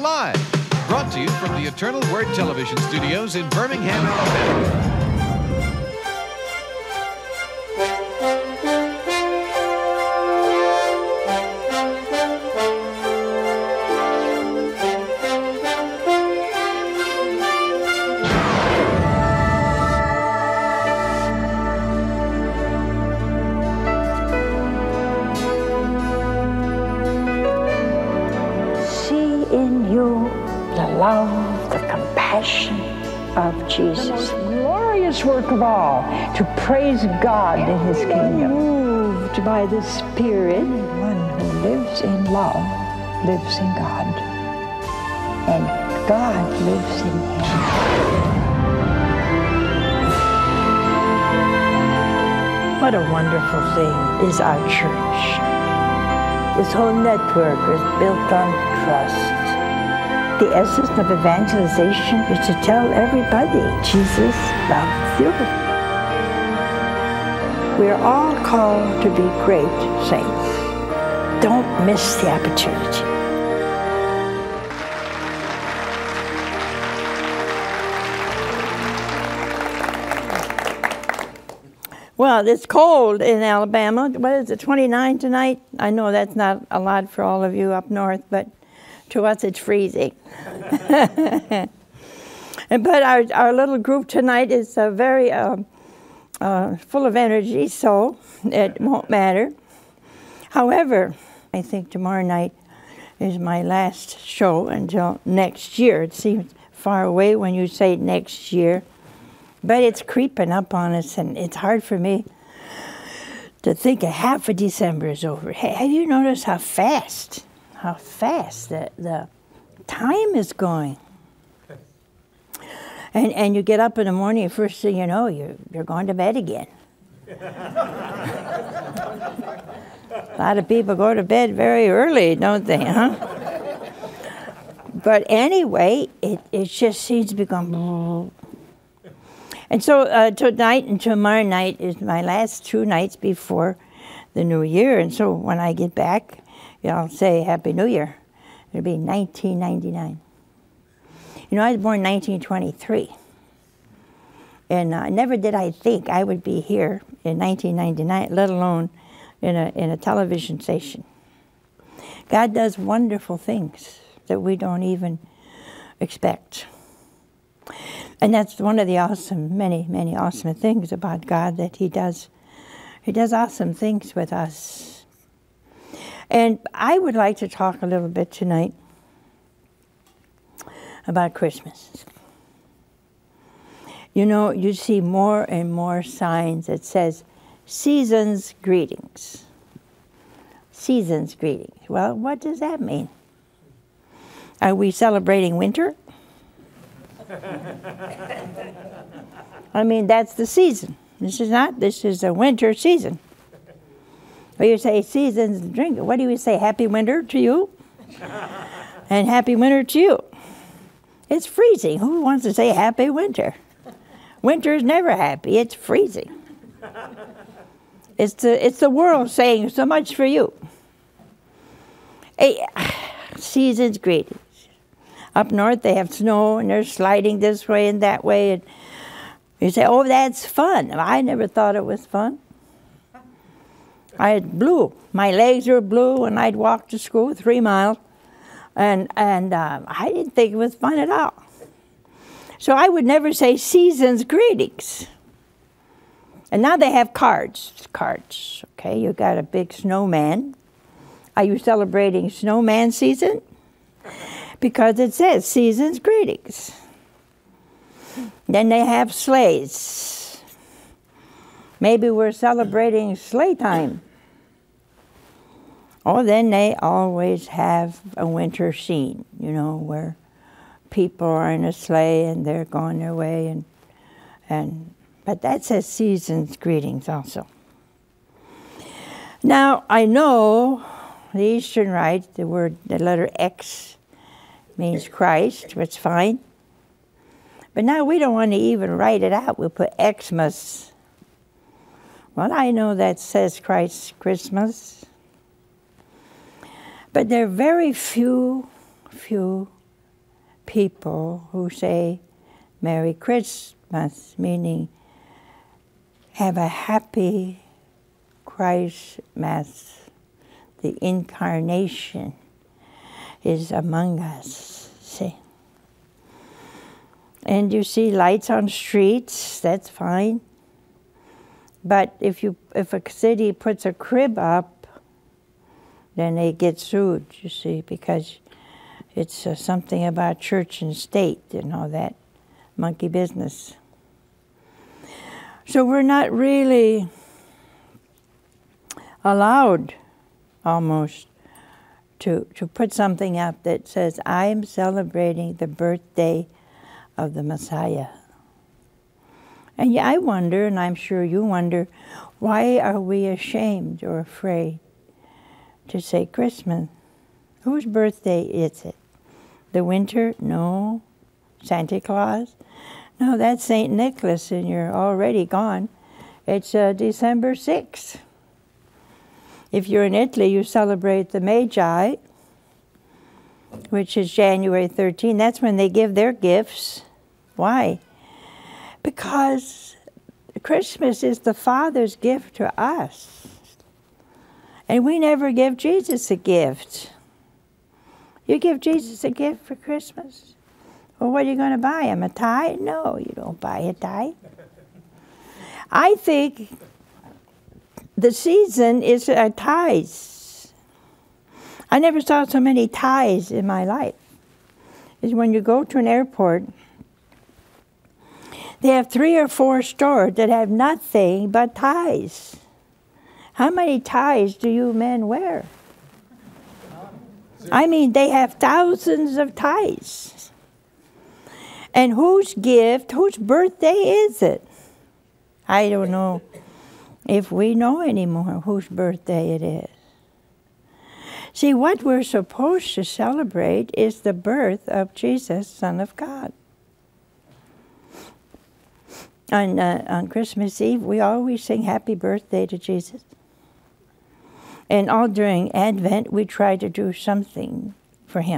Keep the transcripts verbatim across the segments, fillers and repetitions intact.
Live, brought to you from the Eternal Word Television Studios in Birmingham, Alabama. Love, the compassion of Jesus. The most glorious work of all, to praise God in His kingdom. Moved by the Spirit, one who lives in love lives in God, and God lives in him. What a wonderful thing is our church. This whole network is built on trust. The essence of evangelization is to tell everybody Jesus loves you. We are all called to be great saints. Don't miss the opportunity. Well, it's cold in Alabama. What is it, twenty-nine tonight? I know that's not a lot for all of you up north, but to us it's freezing. But our, our little group tonight is uh, very uh, uh, full of energy, so it won't matter. However, I think tomorrow night is my last show until next year. It seems far away when you say next year, but it's creeping up on us, and it's hard for me to think a half of December is over. Hey, have you noticed how fast, how fast the, the time is going? And and you get up in the morning, first thing you know, you're, you're going to bed again. A lot of people go to bed very early, don't they, huh? But anyway, it, it just seems to become... And so uh, tonight and tomorrow night is my last two nights before the new year. And so when I get back, you know, I'll say Happy New Year. It'll be nineteen ninety-nine. You know, I was born in nineteen twenty-three. And uh, never did I think I would be here in nineteen ninety-nine, let alone in a, in a television station. God does wonderful things that we don't even expect. And that's one of the awesome, many, many awesome things about God, that He does, He does awesome things with us. And I would like to talk a little bit tonight about Christmas. You know, you see more and more signs that says, season's greetings. Season's greetings. Well, what does that mean? Are we celebrating winter? I mean, that's the season. This is not, this is a winter season. Or you say season's drink. What do you say? Happy winter to you? And happy winter to you. It's freezing. Who wants to say happy winter? Winter's never happy. It's freezing. It's the, it's the world saying so much for you. Hey, season's greetings. Up north they have snow and they're sliding this way and that way. And you say, oh, that's fun. I never thought it was fun. I had blue. My legs were blue and I'd walk to school three miles. And, and uh, I didn't think it was fun at all. So I would never say season's greetings. And now they have cards. Cards, okay? You got a big snowman. Are you celebrating snowman season? Because it says season's greetings. Then they have sleighs. Maybe we're celebrating sleigh time. Or then they always have a winter scene, you know, where people are in a sleigh and they're going their way. And, and but that says season's greetings also. Now, I know the Eastern Rite, the word, the letter X means Christ, which is fine. But now we don't want to even write it out. We'll put Xmas. Well, I know that says Christ's Christmas. But there are very few, few people who say Merry Christmas, meaning have a happy Christmas. The incarnation is among us, see. And you see lights on streets, that's fine. But if you if a city puts a crib up, then they get sued, you see, because it's uh, something about church and state and all that monkey business. So we're not really allowed almost to to put something up that says, I am celebrating the birthday of the Messiah. And yeah, I wonder, and I'm sure you wonder, why are we ashamed or afraid to say Christmas? Whose birthday is it? The winter? No. Santa Claus? No, that's Saint Nicholas, and you're already gone. It's uh, December sixth. If you're in Italy, you celebrate the Magi, which is January thirteenth. That's when they give their gifts. Why? Because Christmas is the Father's gift to us. And we never give Jesus a gift. You give Jesus a gift for Christmas? Well, what are you going to buy him? A tie? No, you don't buy a tie. I think the season is uh, ties. I never saw so many ties in my life. Is when you go to an airport, they have three or four stores that have nothing but ties. How many ties do you men wear? I mean, they have thousands of ties. And whose gift, whose birthday is it? I don't know if we know anymore whose birthday it is. See, what we're supposed to celebrate is the birth of Jesus, Son of God. On, uh, on Christmas Eve, we always sing happy birthday to Jesus. And all during Advent, we try to do something for him.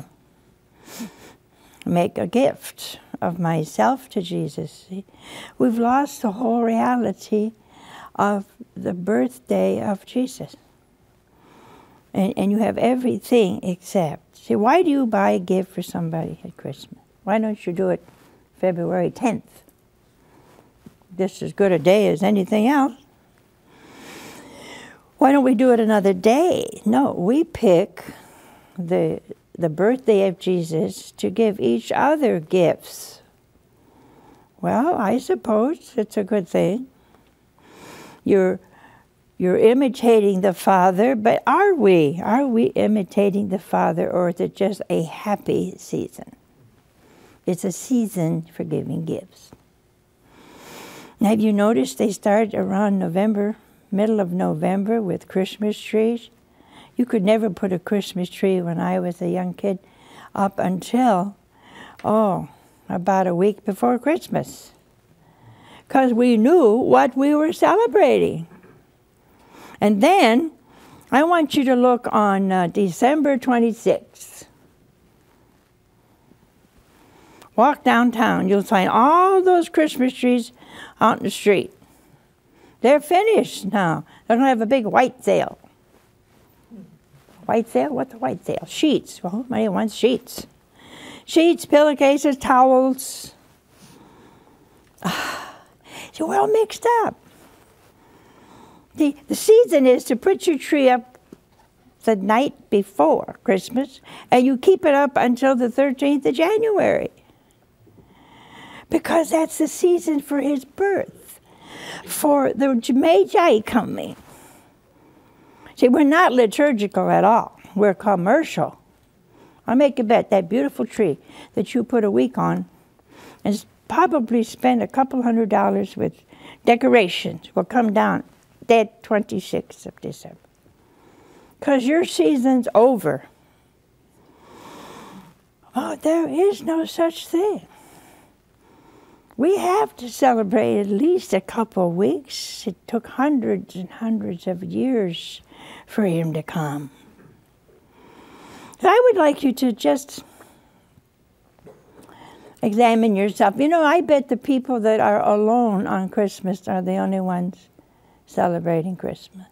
Make a gift of myself to Jesus. See? We've lost the whole reality of the birthday of Jesus. And, and you have everything except. See, why do you buy a gift for somebody at Christmas? Why don't you do it February tenth? Just as good a day as anything else. Why don't we do it another day? No, we pick the the birthday of Jesus to give each other gifts. Well, I suppose it's a good thing. You're you're imitating the Father, but are we? Are we imitating the Father, or is it just a happy season? It's a season for giving gifts. Now, have you noticed they start around November, middle of November, with Christmas trees? You could never put a Christmas tree when I was a young kid up until, oh, about a week before Christmas. Because we knew what we were celebrating. And then, I want you to look on uh, December twenty-sixth. Walk downtown, you'll find all those Christmas trees out in the street. They're finished now. They're going to have a big white sale. White sale? What's a white sale? Sheets. Well, somebody wants sheets. Sheets, pillowcases, towels. So we're all mixed up. The, the season is to put your tree up the night before Christmas, and you keep it up until the thirteenth of January. Because that's the season for his birth, for the Magi coming. See, we're not liturgical at all. We're commercial. I'll make a bet that beautiful tree that you put a week on and probably spend a couple hundred dollars with decorations will come down that twenty-sixth of December. Because your season's over. Oh, there is no such thing. We have to celebrate at least a couple of weeks. It took hundreds and hundreds of years for him to come. So I would like you to just Examine yourself. You know, I bet the people that are alone on Christmas are the only ones celebrating Christmas.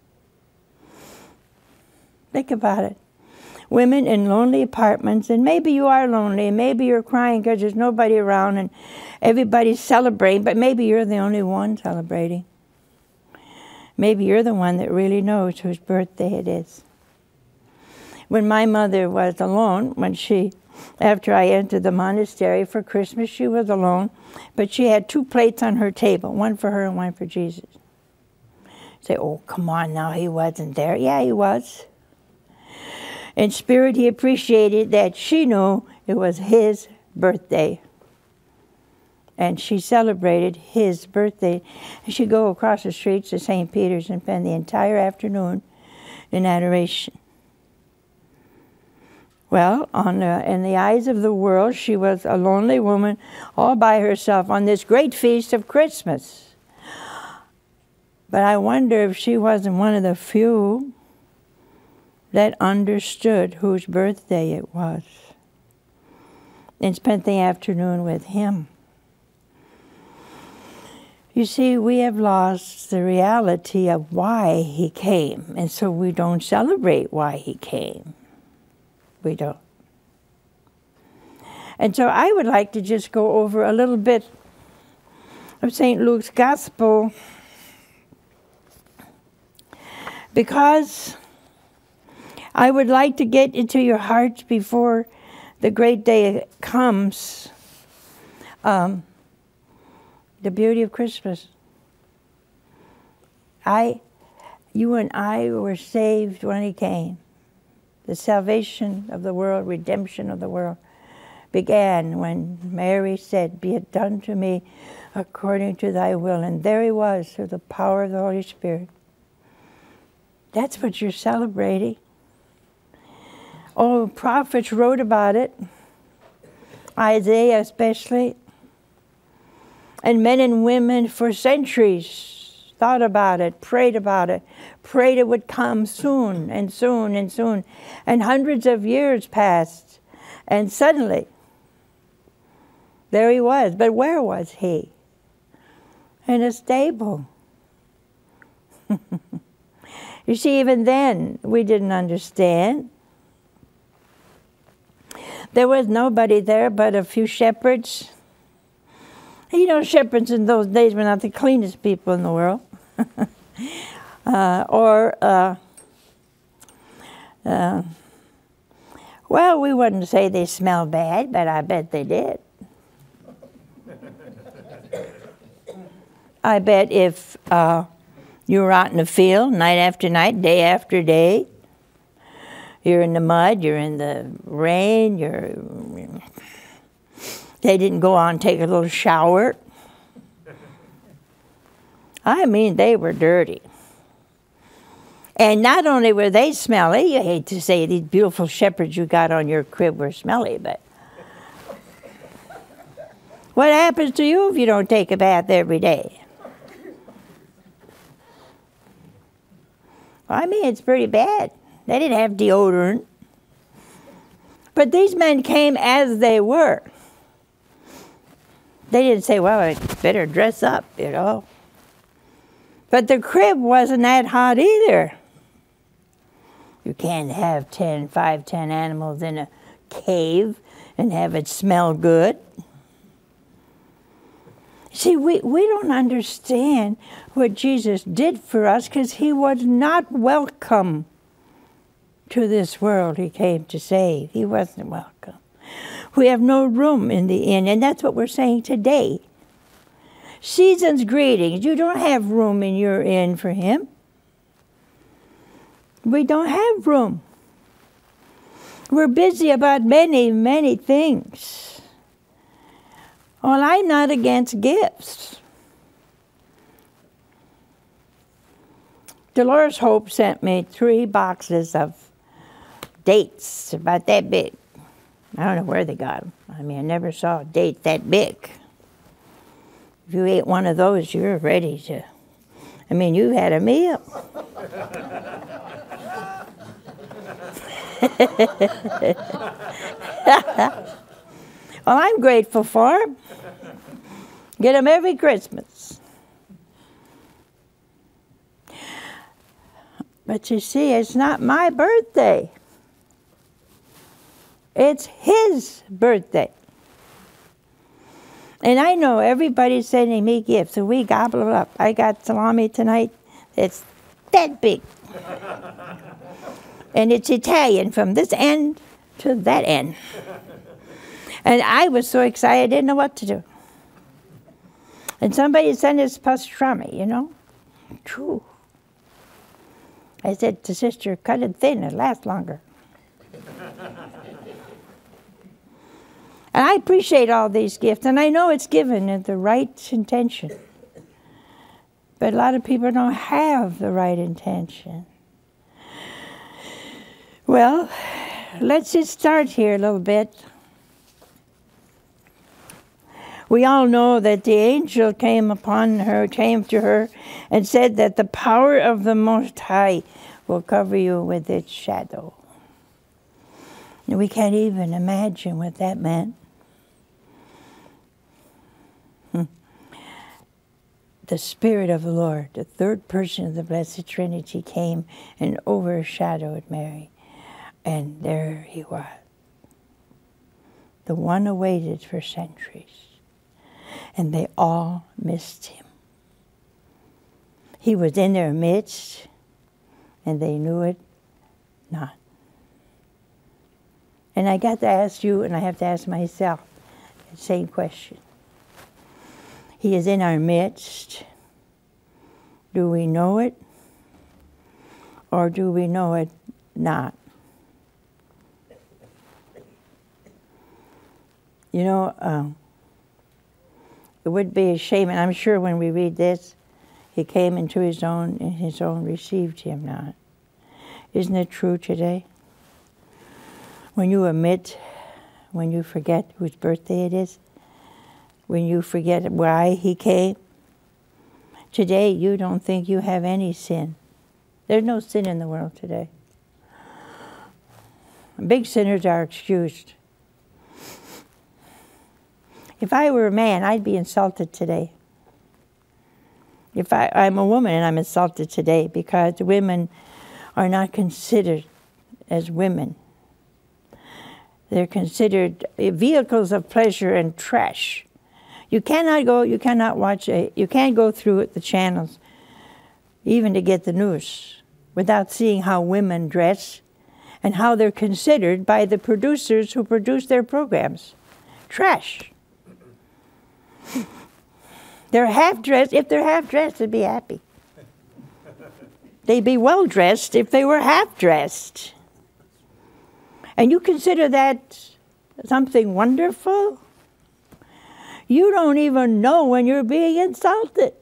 Think about it. Women in lonely apartments, and maybe you are lonely, and maybe you're crying because there's nobody around and everybody's celebrating, but maybe you're the only one celebrating. Maybe you're the one that really knows whose birthday it is. When my mother was alone, when she, after I entered the monastery for Christmas, she was alone, but she had two plates on her table, one for her and one for Jesus. Say, oh, come on now, he wasn't there. Yeah, he was. In spirit, he appreciated that she knew it was his birthday. And she celebrated his birthday. And she'd go across the streets to Saint Peter's and spend the entire afternoon in adoration. Well, on the, in the eyes of the world, she was a lonely woman all by herself on this great feast of Christmas. But I wonder if she wasn't one of the few that understood whose birthday it was and spent the afternoon with him. You see, we have lost the reality of why he came, and so we don't celebrate why he came. We don't. And so I would like to just go over a little bit of Saint Luke's Gospel, because I would like to get into your hearts before the great day comes, um, the beauty of Christmas. I, you and I were saved when he came. The salvation of the world, redemption of the world, began when Mary said, be it done to me according to thy will. And there he was through the power of the Holy Spirit. That's what you're celebrating. Oh, prophets wrote about it, Isaiah especially, and men and women for centuries thought about it, prayed about it, prayed it would come soon and soon and soon. And hundreds of years passed, and suddenly, there he was. But where was he? In a stable. You see, even then, we didn't understand. There was nobody there but a few shepherds. You know, shepherds in those days were not the cleanest people in the world. uh, or, uh, uh, well, we wouldn't say they smell bad, but I bet they did. I bet if uh, you were out in the field night after night, day after day, you're in the mud, you're in the rain, you're... They didn't go on and take a little shower. I mean, they were dirty. And not only were they smelly, you hate to say these beautiful shepherds you got on your crib were smelly, but what happens to you if you don't take a bath every day? I mean, it's pretty bad. They didn't have deodorant. But these men came as they were. They didn't say, well, I better dress up, you know. But the crib wasn't that hot either. You can't have ten, five, ten animals in a cave and have it smell good. See, we, we don't understand what Jesus did for us because he was not welcome to this world he came to save. He wasn't welcome. We have no room in the inn, and that's what we're saying today. Season's greetings. You don't have room in your inn for him. We don't have room. We're busy about many, many things. Well, I'm not against gifts. Dolores Hope sent me three boxes of dates about that big. I don't know where they got them. I mean, I never saw a date that big. If you ate one of those, you're ready to, I mean, you had a meal. Well, I'm grateful for them. Get them every Christmas. But you see, it's not my birthday. It's his birthday. And I know everybody's sending me gifts, and we gobble it up. I got salami tonight. It's that big. And it's Italian from this end to that end. And I was so excited, I didn't know what to do. And somebody sent us pastrami, you know. True. I said to Sister, cut it thin, it'll last longer. And I appreciate all these gifts, and I know it's given in the right intention. But a lot of people don't have the right intention. Well, let's just start here a little bit. We all know that the angel came upon her, came to her, and said that the power of the Most High will cover you with its shadow. And we can't even imagine what that meant. Hmm. The Spirit of the Lord, the third person of the Blessed Trinity, came and overshadowed Mary. And there he was, the one awaited for centuries. And they all missed him. He was in their midst, and they knew it not. And I got to ask you, and I have to ask myself the same question. He is in our midst. Do we know it? Or do we know it not? You know, um, it would be a shame, and I'm sure when we read this, he came into his own, and his own received him not. Isn't it true today? When you omit, when you forget whose birthday it is, when you forget why he came, today you don't think you have any sin. There's no sin in the world today. Big sinners are excused. If I were a man, I'd be insulted today. If I, I'm a woman and I'm insulted today because women are not considered as women. They're considered vehicles of pleasure and trash. You cannot go, you cannot watch, a, you can't go through the channels, even to get the news, without seeing how women dress and how they're considered by the producers who produce their programs. Trash. They're half-dressed. If they're half-dressed, they'd be happy. They'd be well-dressed if they were half-dressed. And you consider that something wonderful? You don't even know when you're being insulted.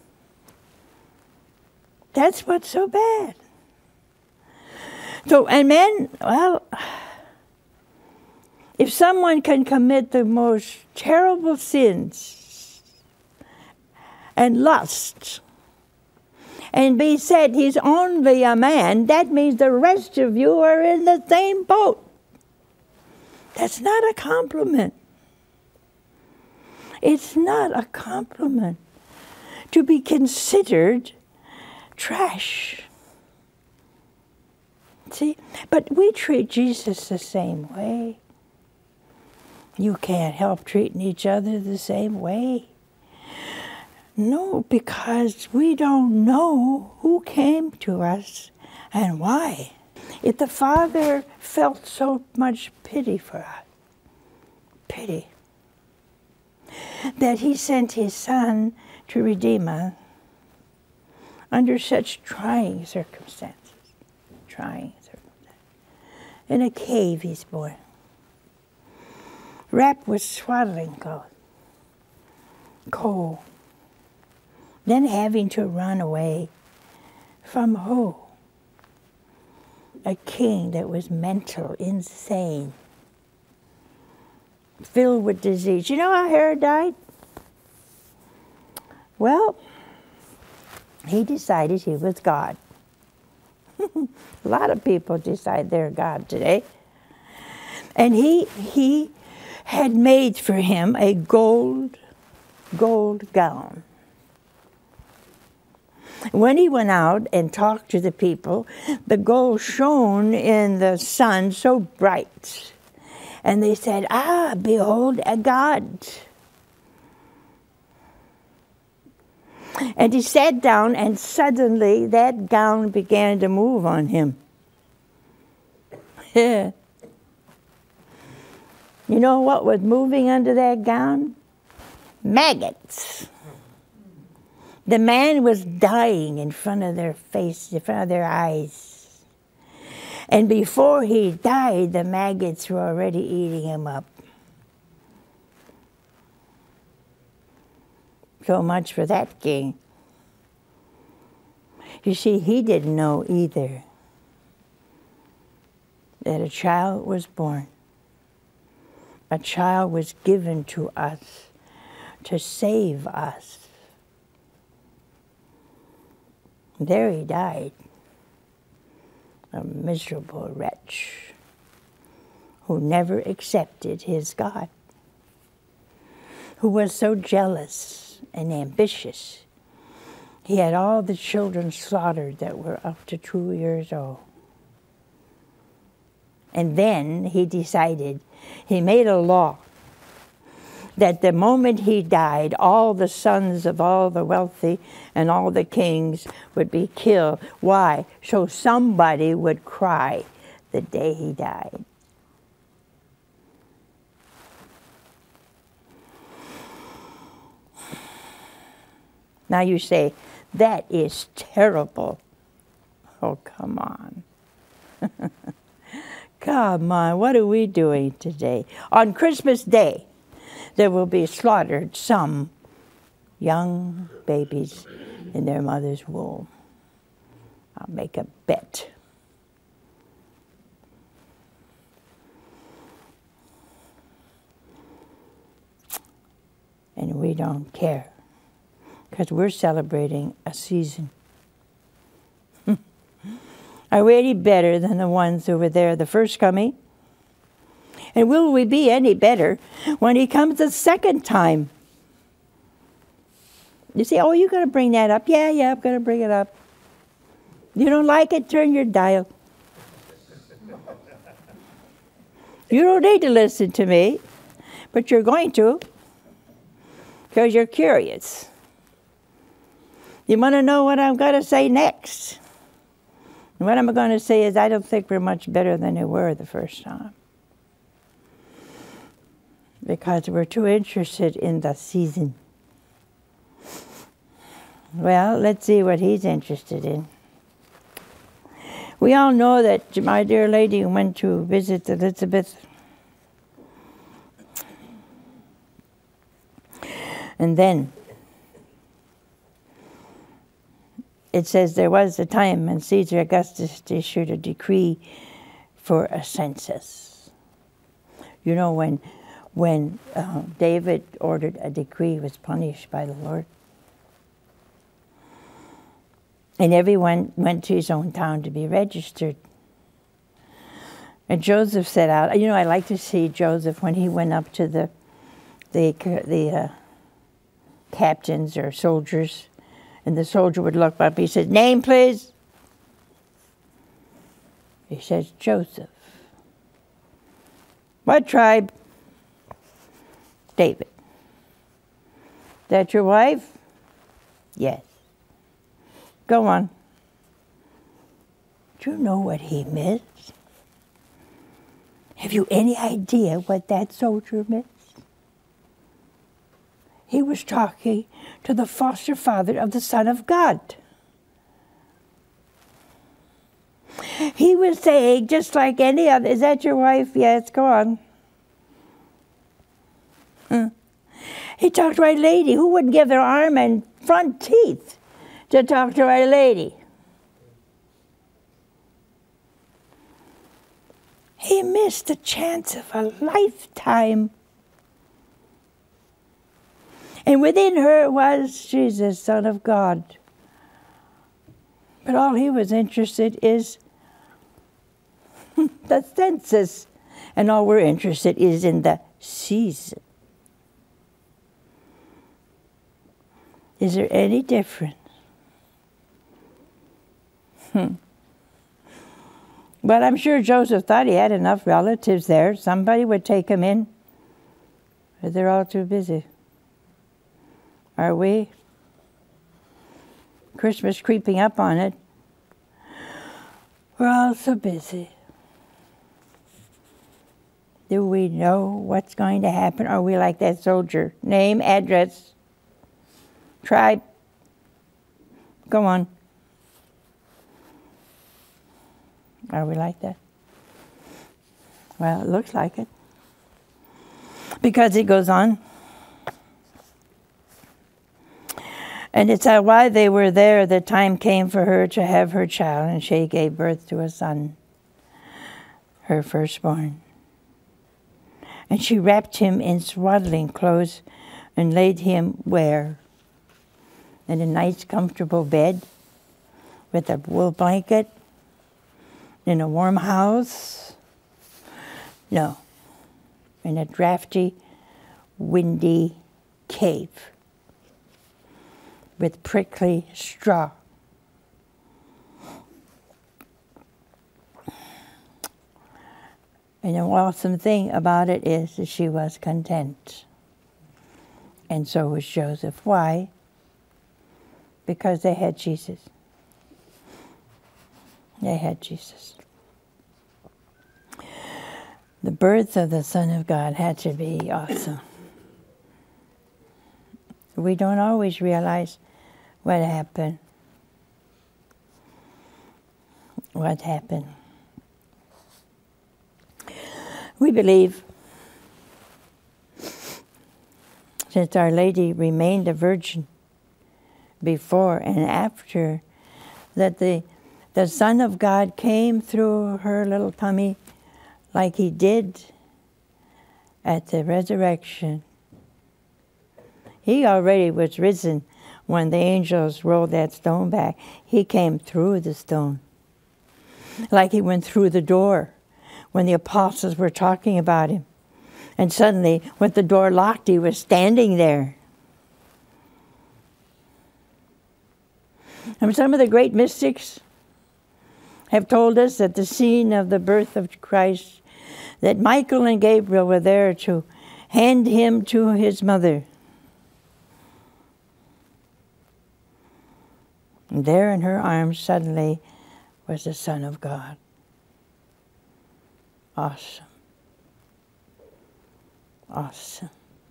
That's what's so bad. So, and men, well, if someone can commit the most terrible sins and lust, and be said he's only a man, that means the rest of you are in the same boat. That's not a compliment. It's not a compliment to be considered trash. See, but we treat Jesus the same way. You can't help treating each other the same way. No, because we don't know who came to us and why. If the Father felt so much pity for us, pity, that he sent his Son to redeem us under such trying circumstances, trying circumstances. In a cave he's born, wrapped with swaddling cloth, cold. Then having to run away from who? A king that was mental, insane, filled with disease. You know how Herod died? Well, he decided he was God. A lot of people decide they're God today. And he, he had made for him a gold, gold gown. When he went out and talked to the people, the gold shone in the sun so bright. And they said, "Ah, behold a god." And he sat down, and suddenly that gown began to move on him. You know what was moving under that gown? Maggots. The man was dying in front of their face, in front of their eyes. And before he died, the maggots were already eating him up. So much for that king. You see, he didn't know either that a child was born. A child was given to us to save us. There he died, a miserable wretch who never accepted his God, who was so jealous and ambitious. He had all the children slaughtered that were up to two years old. And then he decided, he made a law that the moment he died, all the sons of all the wealthy and all the kings would be killed. Why? So somebody would cry the day he died. Now you say, that is terrible. Oh, come on. Come on, what are we doing today? On Christmas Day, there will be slaughtered some young babies in their mother's womb. I'll make a bet. And we don't care, because we're celebrating a season. Are we any better than the ones who were there the first coming? And will we be any better when he comes the second time? You say, oh, you're going to bring that up. Yeah, yeah, I'm going to bring it up. You don't like it? Turn your dial. You don't need to listen to me, but you're going to, because you're curious. You want to know what I'm going to say next? And what I'm going to say is, I don't think we're much better than we were the first time. Because we're too interested in the season. Well, let's see what he's interested in. We all know that my dear lady went to visit Elizabeth. And then it says there was a time when Caesar Augustus issued a decree for a census. You know, when when uh, David ordered a decree, he was punished by the Lord. And everyone went to his own town to be registered. And Joseph set out. You know, I like to see Joseph when he went up to the the the uh, captains or soldiers. And the soldier would look up. He said, name, please. He says, Joseph. What tribe? David. That your wife? Yes. Go on. Do you know what he missed? Have you any idea what that soldier missed? He was talking to the foster father of the Son of God. He was saying, just like any other, is that your wife? Yes, go on. Huh. He talked to Our Lady. Who wouldn't give their arm and front teeth to talk to Our Lady? He missed the chance of a lifetime. And within her was Jesus, Son of God. But all he was interested is the census. And all we're interested is in the sees it. Is there any difference? Hmm. But I'm sure Joseph thought he had enough relatives there. Somebody would take him in. But they're all too busy. Are we? Christmas creeping up on it. We're all so busy. Do we know what's going to happen? Are we like that soldier? Name, address, tribe. Go on. Are we like that? Well, it looks like it. Because it goes on. And it's uh, while they were there, the time came for her to have her child, and she gave birth to a son, her firstborn. And she wrapped him in swaddling clothes and laid him where? In a nice, comfortable bed with a wool blanket, in a warm house? No, in a drafty, windy cave with prickly straw. And the awesome thing about it is that she was content. And so was Joseph. Why? Because they had Jesus. They had Jesus. The birth of the Son of God had to be awesome. We don't always realize what happened. What happened. We believe, since Our Lady remained a virgin before and after, that the, the Son of God came through her little tummy like he did at the resurrection. He already was risen when the angels rolled that stone back. He came through the stone, like he went through the door when the apostles were talking about him. And suddenly, with the door locked, he was standing there. And some of the great mystics have told us that the scene of the birth of Christ, that Michael and Gabriel were there to hand him to his mother. And there in her arms suddenly was the Son of God. Awesome. Awesome.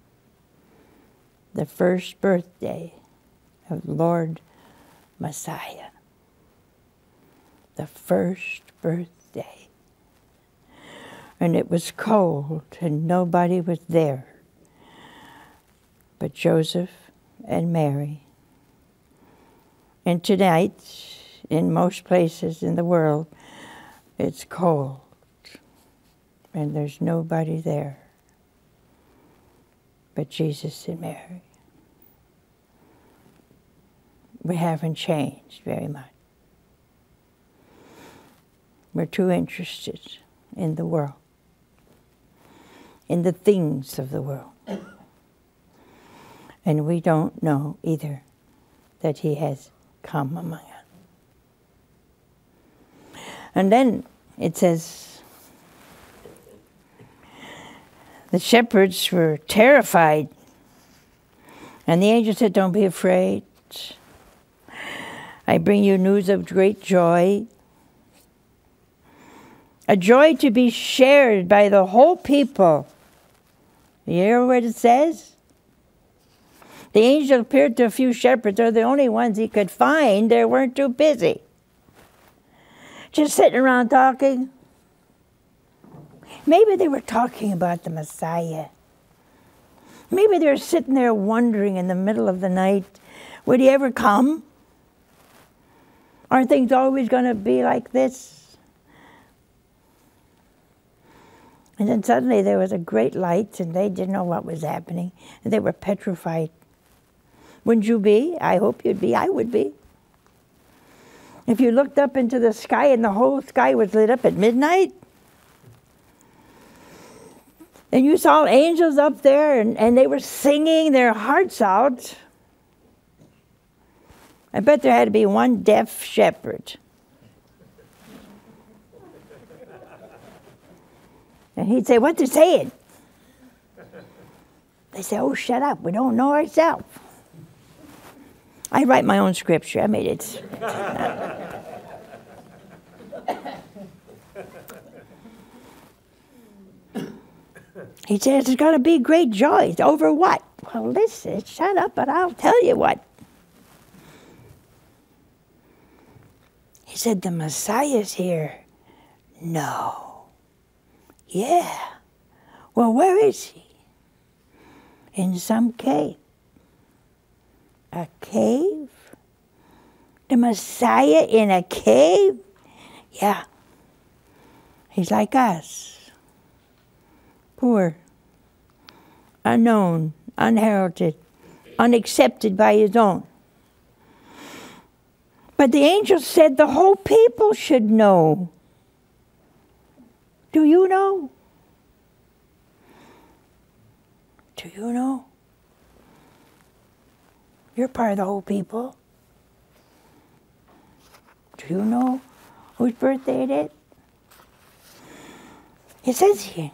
The first birthday of Lord Messiah. The first birthday. And it was cold and nobody was there but Joseph and Mary. And tonight, in most places in the world, it's cold. And there's nobody there but Jesus and Mary. We haven't changed very much. We're too interested in the world, in the things of the world. And we don't know either that he has come among us. And then it says, the shepherds were terrified. And the angel said, don't be afraid. I bring you news of great joy. A joy to be shared by the whole people. You hear what it says? The angel appeared to a few shepherds. They're the only ones he could find. They weren't too busy. Just sitting around talking. Maybe they were talking about the Messiah. Maybe they were sitting there wondering in the middle of the night, would he ever come? Aren't things always going to be like this? And then suddenly there was a great light, and they didn't know what was happening, and they were petrified. Wouldn't you be? I hope you'd be. I would be. If you looked up into the sky and the whole sky was lit up at midnight, And you saw angels up there, and, and they were singing their hearts out. I bet there had to be one deaf shepherd. And he'd say, "What's it saying?" They say, "Oh, shut up. We don't know ourselves." I write my own scripture. I made it. He says, "There's going to be great joy." Over what? Well, listen, shut up, and I'll tell you what. He said, "The Messiah's here." No. Yeah. Well, where is he? In some cave. A cave? The Messiah in a cave? Yeah. He's like us. Poor. Unknown. Unheralded. Unaccepted by his own. But the angel said the whole people should know. Do you know? Do you know? You're part of the whole people. Do you know whose birthday it is? It says here,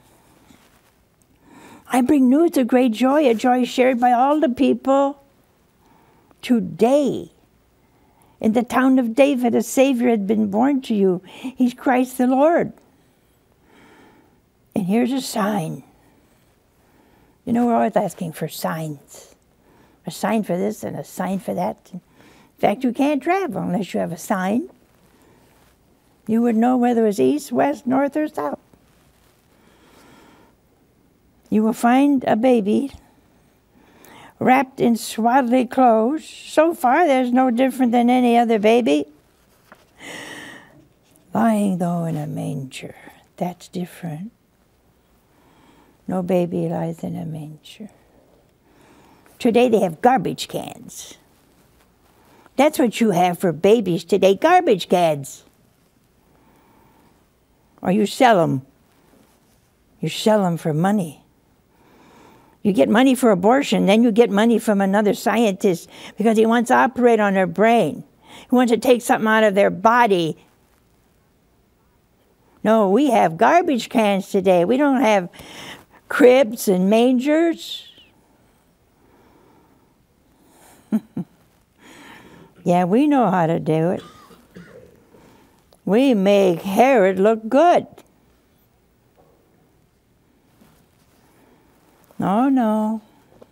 "I bring news of great joy, a joy shared by all the people. Today, in the town of David, a Savior had been born to you. He's Christ the Lord. And here's a sign." You know, we're always asking for signs. A sign for this and a sign for that. In fact, you can't travel unless you have a sign. You would know whether it was east, west, north, or south. You will find a baby wrapped in swaddling clothes. So far, there's no different than any other baby. Lying, though, in a manger. That's different. No baby lies in a manger. Today they have garbage cans. That's what you have for babies today, garbage cans. Or you sell them. You sell them for money. You get money for abortion, then you get money from another scientist because he wants to operate on their brain. He wants to take something out of their body. No, we have garbage cans today. We don't have cribs and mangers. Yeah, we know how to do it. We make Herod look good. No, no.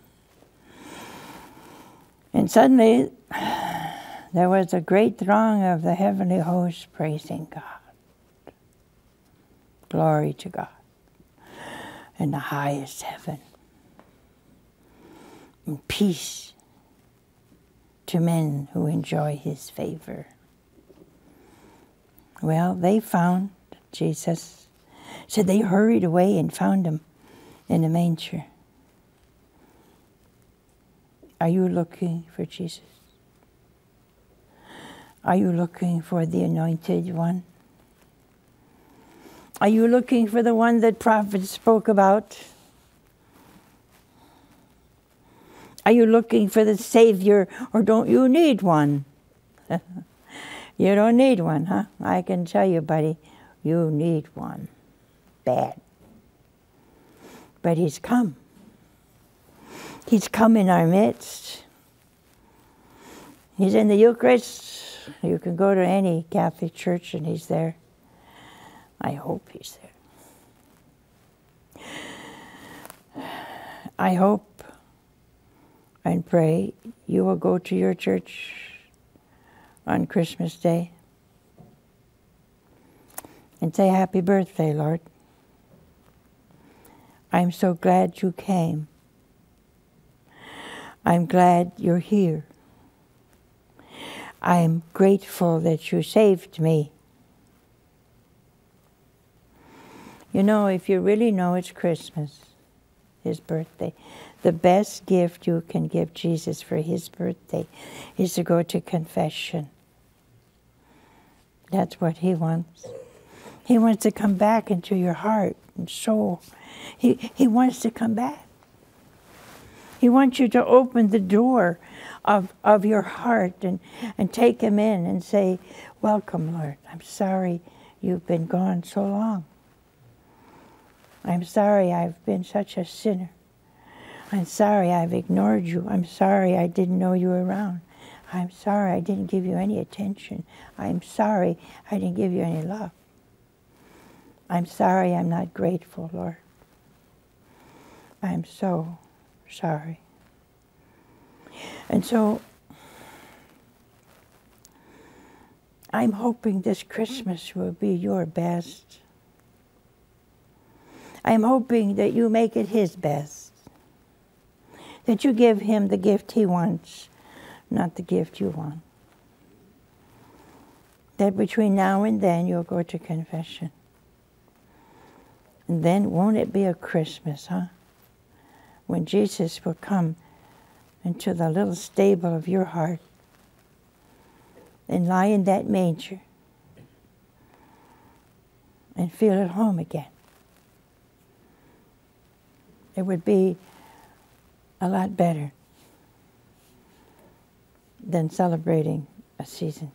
And suddenly, there was a great throng of the heavenly host praising God. Glory to God in the highest heaven. And peace to men who enjoy his favor. Well, they found Jesus. So they hurried away and found him in the manger. Are you looking for Jesus? Are you looking for the anointed one? Are you looking for the one that prophets spoke about? Are you looking for the Savior, or don't you need one? You don't need one, huh? I can tell you, buddy, you need one. Bad. But he's come. He's come in our midst. He's in the Eucharist. You can go to any Catholic church and he's there. I hope he's there. I hope and pray you will go to your church on Christmas Day and say, "Happy birthday, Lord. I'm so glad you came. I'm glad you're here. I'm grateful that you saved me." You know, if you really know it's Christmas, his birthday, the best gift you can give Jesus for his birthday is to go to confession. That's what he wants. He wants to come back into your heart and soul He, he wants to come back. He wants you to open the door of, of your heart and, and take him in and say, welcome, Lord. I'm sorry you've been gone so long. I'm sorry I've been such a sinner. I'm sorry I've ignored you. I'm sorry I didn't know you were around. I'm sorry I didn't give you any attention. I'm sorry I didn't give you any love. I'm sorry I'm not grateful, Lord. I'm so sorry. And so I'm hoping this Christmas will be your best. I'm hoping that you make it his best. That you give him the gift he wants, not the gift you want. That between now and then you'll go to confession. And then won't it be a Christmas, huh? When Jesus will come into the little stable of your heart and lie in that manger and feel at home again. It would be a lot better than celebrating a season.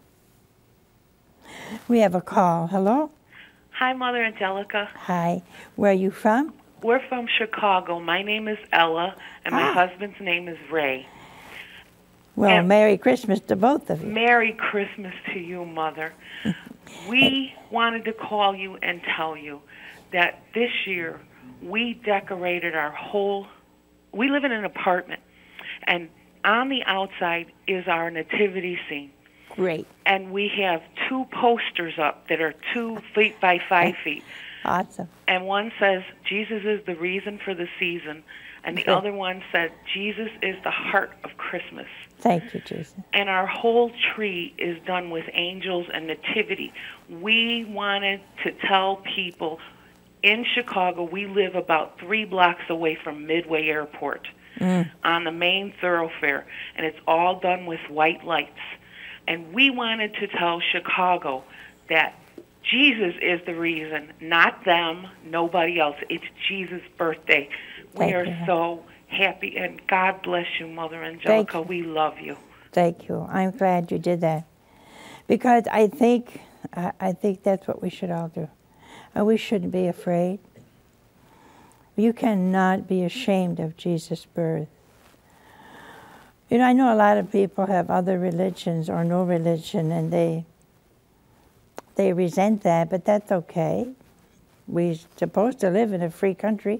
We have a call. Hello? Hi, Mother Angelica. Hi. Where are you from? We're from Chicago. My name is Ella, and my Ah. husband's name is Ray. Well, And Merry Christmas to both of you. Merry Christmas to you, Mother. We wanted to call you and tell you that this year we decorated our whole... We live in an apartment, and on the outside is our nativity scene. Great. And we have two posters up that are two feet by five feet. Awesome. And one says, Jesus is the reason for the season. And the Good. other one said, Jesus is the heart of Christmas. Thank you, Jesus. And our whole tree is done with angels and nativity. We wanted to tell people in Chicago, we live about three blocks away from Midway Airport Mm. on the main thoroughfare. And it's all done with white lights. And we wanted to tell Chicago that Jesus is the reason, not them, nobody else. It's Jesus' birthday. Thank we are you. so happy, and God bless you, Mother Angelica. you. We love you. Thank you. I'm glad you did that. Because I think, I, I think that's what we should all do. And we shouldn't be afraid. You cannot be ashamed of Jesus' birth. You know, I know a lot of people have other religions or no religion, and they they resent that, but that's okay. We're supposed to live in a free country.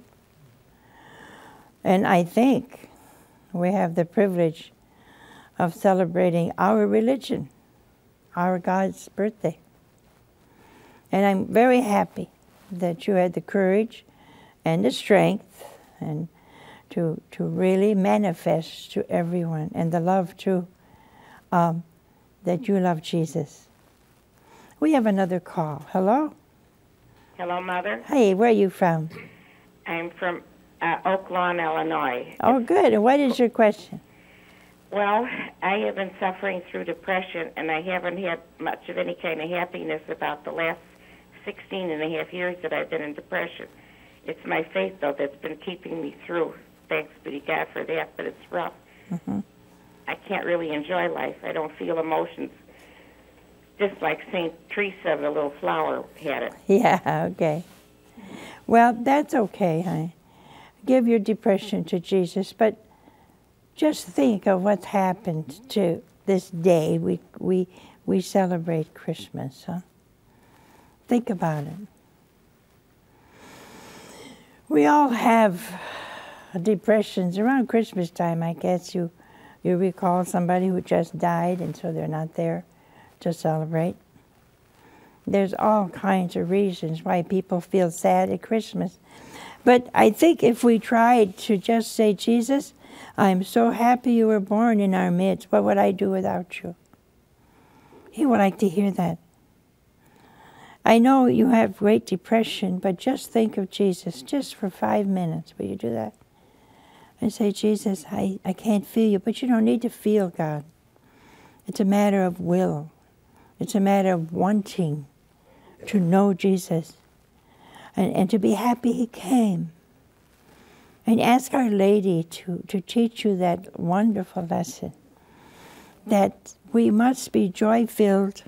And I think we have the privilege of celebrating our religion, our God's birthday. And I'm very happy that you had the courage and the strength and to to really manifest to everyone, and the love too, um, that you love Jesus. We have another call. Hello? Hello, Mother. Hey, where are you from? I'm from uh, Oak Lawn, Illinois. Oh, good. And what is your question? Well, I have been suffering through depression, and I haven't had much of any kind of happiness about the last sixteen and a half years that I've been in depression. It's my faith, though, that's been keeping me through. Thanks be to God for that, but it's rough. Mm-hmm. I can't really enjoy life. I don't feel emotions. Just like Saint Teresa, the little flower, had it. Yeah, okay. Well, that's okay, honey. Give your depression to Jesus, but just think of what's happened to this day. We we we celebrate Christmas, huh? Think about it. We all have depressions around Christmas time. I guess you you recall somebody who just died, and so they're not there to celebrate. There's all kinds of reasons why people feel sad at Christmas. But I think if we tried to just say, Jesus, I'm so happy you were born in our midst. What would I do without you? He would like to hear that. I know you have great depression, but just think of Jesus just for five minutes. Will you do that? And say, Jesus, I, I can't feel you. But you don't need to feel God. It's a matter of will. It's a matter of wanting to know Jesus and, and to be happy he came. And ask Our Lady to, to teach you that wonderful lesson, that we must be joy-filled,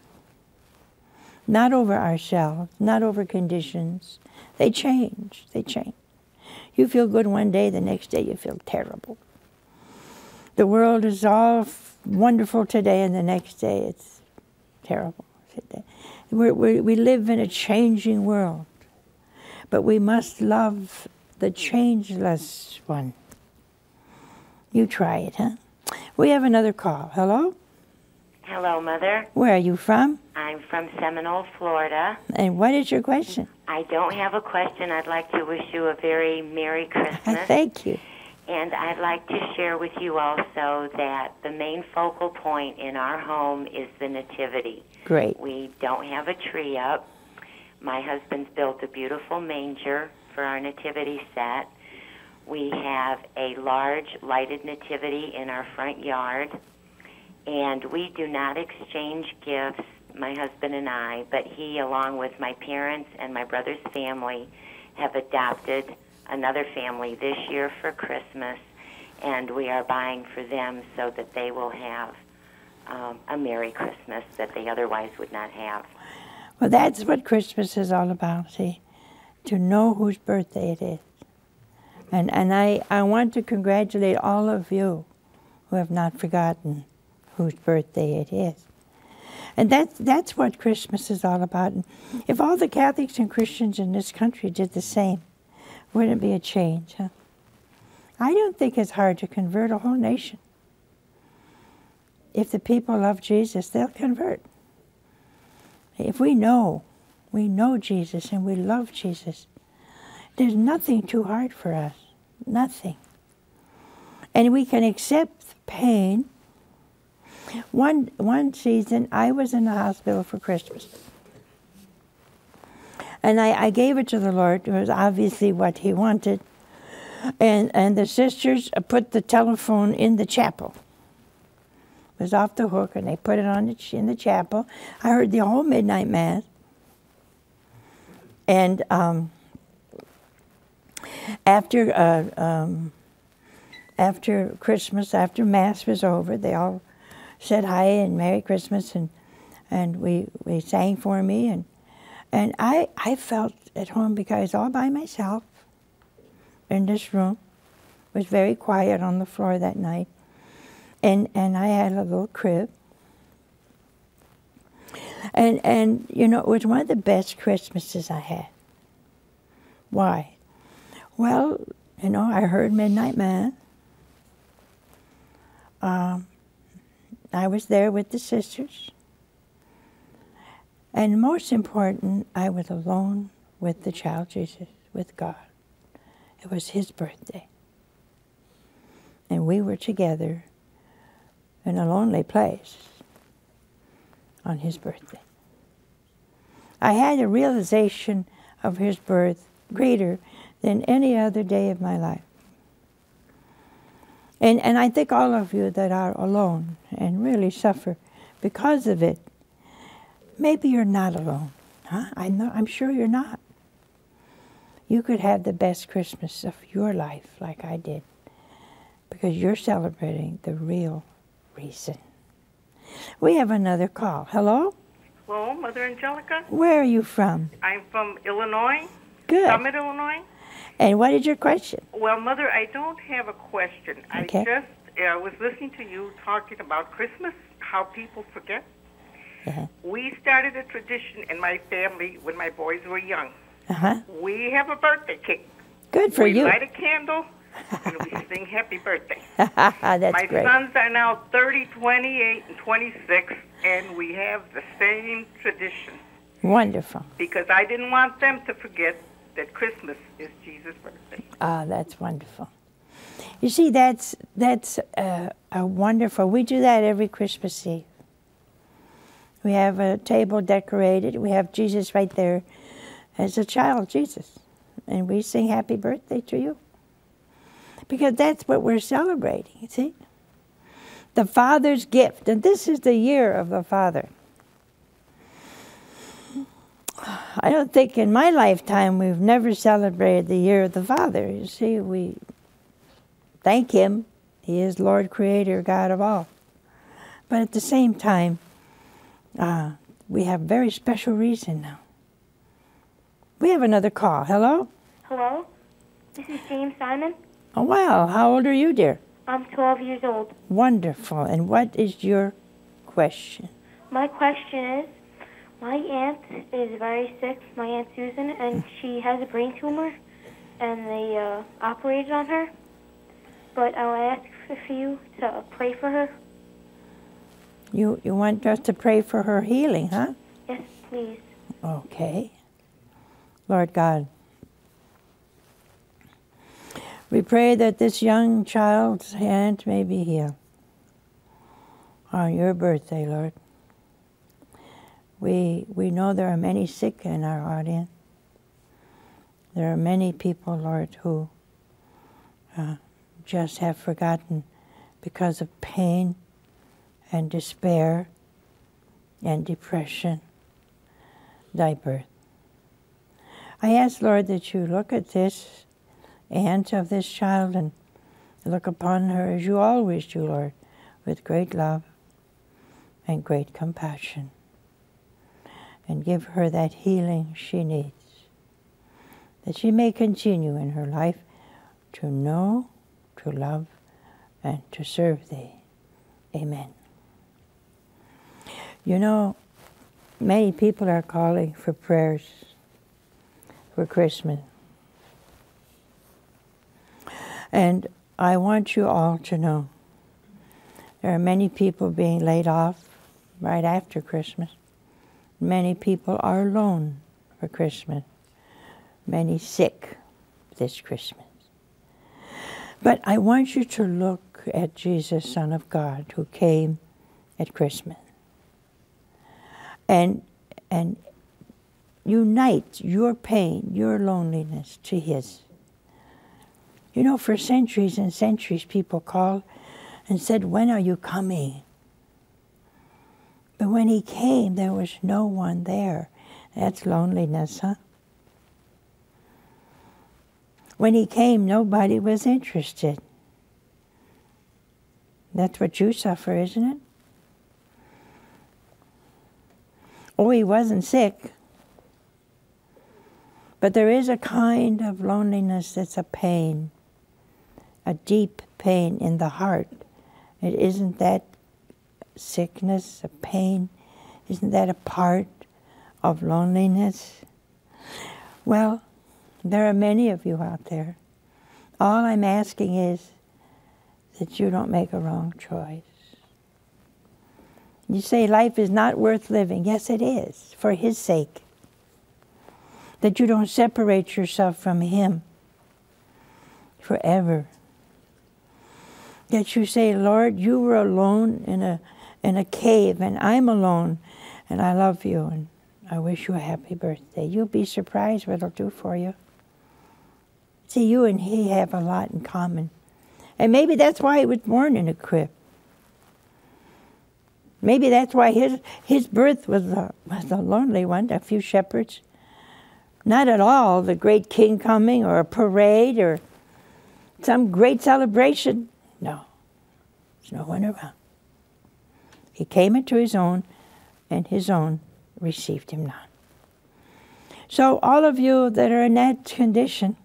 not over ourselves, not over conditions. They change, they change. You feel good one day, the next day you feel terrible. The world is all f- wonderful today, and the next day it's terrible. We're, we're, we live in a changing world, but we must love the changeless one. You try it, huh? We have another call. Hello? Hello, Mother. Where are you from? I'm from Seminole, Florida. And what is your question? I don't have a question. I'd like to wish you a very Merry Christmas. Thank you. And I'd like to share with you also that the main focal point in our home is the Nativity. Great. We don't have a tree up. My husband's built a beautiful manger for our Nativity set. We have a large lighted Nativity in our front yard. And we do not exchange gifts, my husband and I, but he, along with my parents and my brother's family, have adopted another family this year for Christmas, and we are buying for them so that they will have um, a Merry Christmas that they otherwise would not have. Well, that's what Christmas is all about, see, to know whose birthday it is. And, and I, I want to congratulate all of you who have not forgotten whose birthday it is. And that's, that's what Christmas is all about. And if all the Catholics and Christians in this country did the same, wouldn't it be a change, huh? I don't think it's hard to convert a whole nation. If the people love Jesus, they'll convert. If we know, we know Jesus and we love Jesus, there's nothing too hard for us. Nothing. And we can accept pain. One one season, I was in the hospital for Christmas. And I, I gave it to the Lord. It was obviously what He wanted. And and the sisters put the telephone in the chapel. It was off the hook, and they put it on the, in the chapel. I heard the whole midnight mass. And um, after uh, um, after Christmas, after mass was over, they all said hi and Merry Christmas, and and we, we sang for me, and and I I felt at home because I was all by myself in this room. It was very quiet on the floor that night, and and I had a little crib, and and you know, it was one of the best Christmases I had. Why? Well, you know, I heard midnight mass. Um. I was there with the sisters. And most important, I was alone with the child Jesus, with God. It was His birthday. And we were together in a lonely place on His birthday. I had a realization of His birth greater than any other day of my life. And and I think all of you that are alone and really suffer because of it, maybe you're not alone. Huh? I know, I'm sure you're not. You could have the best Christmas of your life like I did, because you're celebrating the real reason. We have another call. Hello? Hello, Mother Angelica. Where are you from? I'm from Illinois. Good. Summit, Illinois. And what is your question? Well, Mother, I don't have a question. Okay. I just uh, was listening to you talking about Christmas, how people forget. Uh-huh. We started a tradition in my family when my boys were young. Uh-huh. We have a birthday cake. Good for we you. We light a candle, and we sing happy birthday. That's my great. sons are now thirty, twenty-eight, and twenty-six, and we have the same tradition. Wonderful. Because I didn't want them to forget that Christmas is Jesus' birthday. Ah, that's wonderful. You see, that's that's uh, a wonderful. We do that every Christmas Eve. We have a table decorated. We have Jesus right there as a child, Jesus. And we sing happy birthday to you. Because that's what we're celebrating, you see? The Father's gift. And this is the year of the Father. I don't think in my lifetime we've never celebrated the year of the Father. You see, we thank Him. He is Lord, Creator, God of all. But at the same time, uh, we have very special reason now. We have another call. Hello? Hello? This is James Simon. Oh, wow. How old are you, dear? I'm twelve years old. Wonderful. And what is your question? My question is, my aunt is very sick, my Aunt Susan, and she has a brain tumor, and they uh, operated on her. But I'll ask for you to pray for her. You, you want us to pray for her healing, huh? Yes, please. Okay. Lord God, we pray that this young child's hand may be healed on your birthday, Lord. We, we know there are many sick in our audience. There are many people, Lord, who uh, just have forgotten because of pain and despair and depression thy birth. I ask, Lord, that you look at this aunt of this child and look upon her as you always do, Lord, with great love and great compassion, and give her that healing she needs, that she may continue in her life to know, to love, and to serve thee. Amen. You know, many people are calling for prayers for Christmas. And I want you all to know there are many people being laid off right after Christmas. Many people are alone for Christmas. Many sick this Christmas. But I want you to look at Jesus, Son of God, who came at Christmas. And, and unite your pain, your loneliness to His. You know, for centuries and centuries, people called and said, when are you coming? But when He came, there was no one there. That's loneliness, huh? When He came, nobody was interested. That's what you suffer, isn't it? Oh, He wasn't sick. But there is a kind of loneliness that's a pain, a deep pain in the heart. It isn't that sickness, a pain, isn't that a part of loneliness? Well, there are many of you out there. All I'm asking is that you don't make a wrong choice. You say life is not worth living. Yes, it is, for His sake. That you don't separate yourself from Him forever. That you say, Lord, you were alone in a in a cave, and I'm alone, and I love you, and I wish you a happy birthday. You'll be surprised what it'll do for you. See, you and He have a lot in common. And maybe that's why He was born in a crib. Maybe that's why his his birth was a, was a lonely one, a few shepherds. Not at all the great king coming or a parade or some great celebration. No, there's no one around. He came into His own, and His own received Him not. So all of you that are in that condition,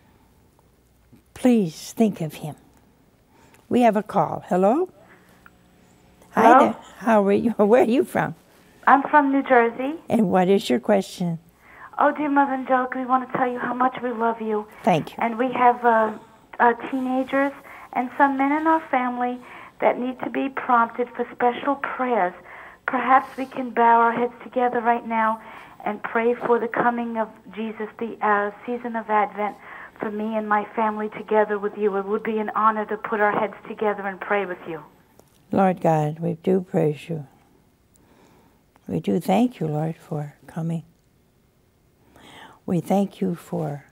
please think of Him. We have a call. Hello? Hi Hello? there. How are you? Where are you from? I'm from New Jersey. And what is your question? Oh, dear Mother Angelica, we want to tell you how much we love you. Thank you. And we have uh, uh, teenagers and some men in our family that need to be prompted for special prayers. Perhaps we can bow our heads together right now and pray for the coming of Jesus, the uh, season of Advent, for me and my family together with you. It would be an honor to put our heads together and pray with you. Lord God, we do praise you. We do thank you, Lord, for coming. We thank you for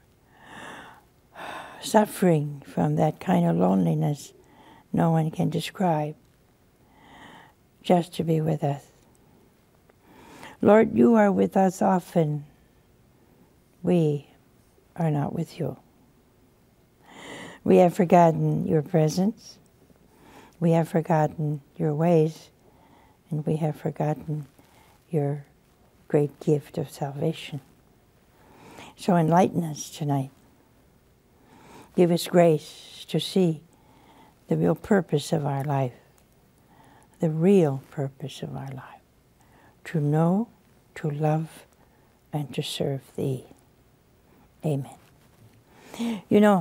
suffering from that kind of loneliness no one can describe, just to be with us. Lord, you are with us often. We are not with you. We have forgotten your presence. We have forgotten your ways. And we have forgotten your great gift of salvation. So enlighten us tonight. Give us grace to see the real purpose of our life. The real purpose of our life. To know, to love, and to serve Thee. Amen. You know,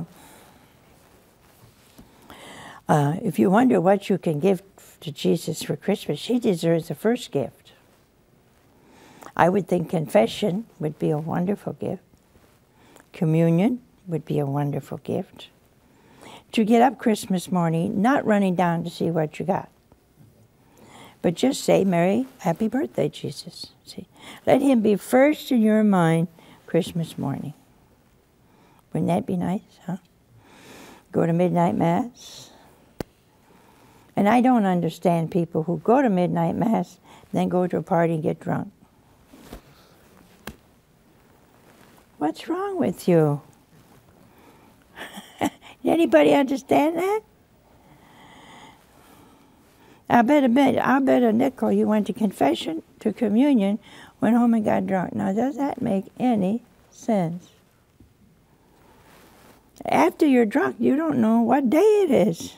uh, if you wonder what you can give to Jesus for Christmas, He deserves the first gift. I would think confession would be a wonderful gift. Communion would be a wonderful gift. To get up Christmas morning, not running down to see what you got, but just say, Merry, happy birthday, Jesus. See, let Him be first in your mind Christmas morning. Wouldn't that be nice, huh? Go to midnight mass. And I don't understand people who go to midnight mass, then go to a party and get drunk. What's wrong with you? Did anybody understand that? I bet a bit, I bet a nickel you went to confession, to communion, went home and got drunk. Now, does that make any sense? After you're drunk, you don't know what day it is.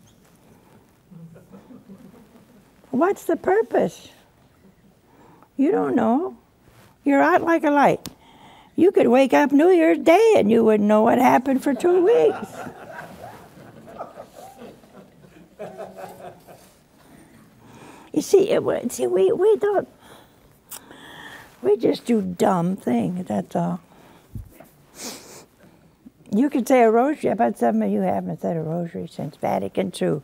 What's the purpose? You don't know. You're out like a light. You could wake up New Year's Day and you wouldn't know what happened for two weeks. You see, it, see, we, we don't, we just do dumb things, that's all. You could say a rosary. I bet some of you haven't said a rosary since Vatican Two.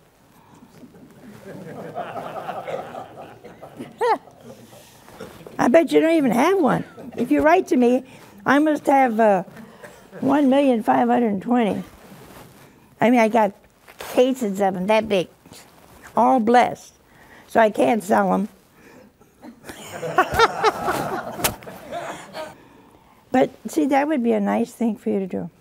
I bet you don't even have one. If you write to me, I must have uh, one million five hundred twenty. I mean, I got cases of them that big, all blessed, so I can't sell them. But see, that would be a nice thing for you to do.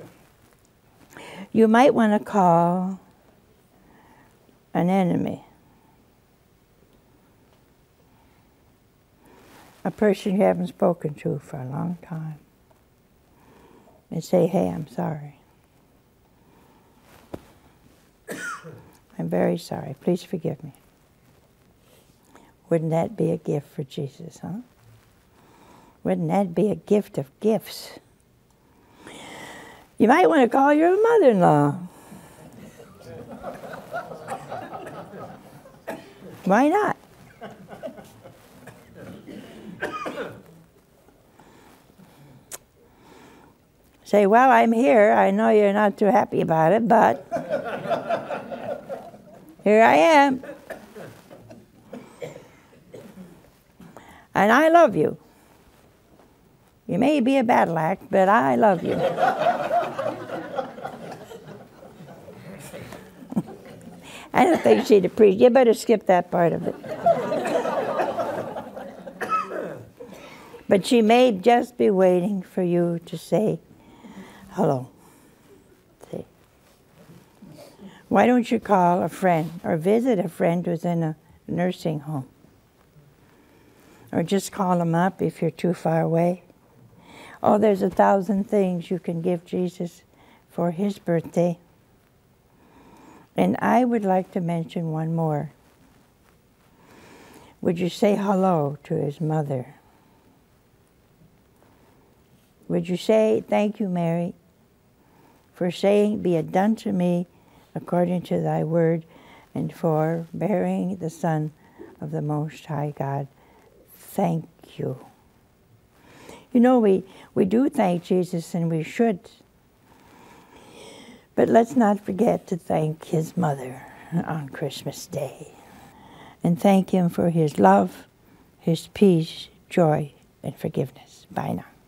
You might want to call an enemy, a person you haven't spoken to for a long time, and say, hey, I'm sorry. I'm very sorry. Please forgive me. Wouldn't that be a gift for Jesus, huh? Wouldn't that be a gift of gifts? You might want to call your mother-in-law. Why not? Say, well, I'm here. I know you're not too happy about it, but here I am. And I love you. You may be a battle act, but I love you. I don't think she'd appreciate. You better skip that part of it. But she may just be waiting for you to say hello. See? Why don't you call a friend or visit a friend who's in a nursing home? Or just call them up if you're too far away. Oh, there's a thousand things you can give Jesus for His birthday. And I would like to mention one more. Would you say hello to His mother? Would you say, thank you, Mary, for saying, be it done to me according to thy word, and for bearing the Son of the Most High God. Thank you. You know, we, we do thank Jesus, and we should. But let's not forget to thank His mother on Christmas Day. And thank Him for His love, His peace, joy, and forgiveness. Bye now.